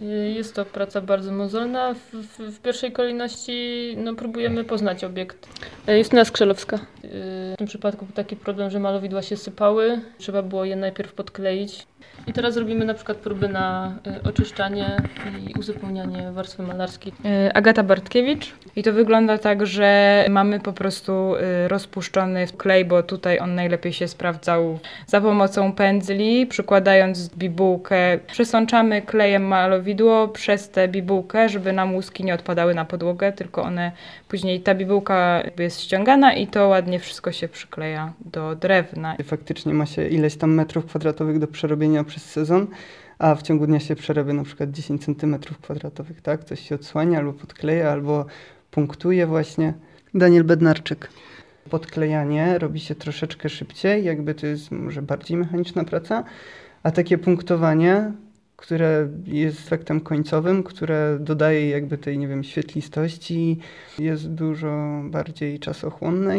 Jest to praca bardzo mozolna. W pierwszej kolejności próbujemy poznać obiekt. Justyna Skrzelowska. W tym przypadku był taki problem, że malowidła się sypały. Trzeba było je najpierw podkleić. I teraz robimy na przykład próby na oczyszczanie i uzupełnianie warstwy malarskiej. Agata Bartkiewicz. I to wygląda tak, że mamy po prostu rozpuszczony klej, bo tutaj on najlepiej się sprawdzał za pomocą pędzli, przykładając bibułkę. Przesączamy klejem malowidło przez tę bibułkę, żeby nam łuski nie odpadały na podłogę, tylko one później ta bibułka jest ściągana i to ładnie wszystko się przykleja do drewna. Faktycznie ma się ileś tam metrów kwadratowych do przerobienia przez sezon, a w ciągu dnia się przerabia na przykład 10 centymetrów kwadratowych, tak? Coś się odsłania albo podkleja, albo punktuje właśnie. Daniel Bednarczyk. Podklejanie robi się troszeczkę szybciej, jakby to jest może bardziej mechaniczna praca, a takie punktowanie, które jest efektem końcowym, które dodaje jakby tej, nie wiem, świetlistości, jest dużo bardziej czasochłonne.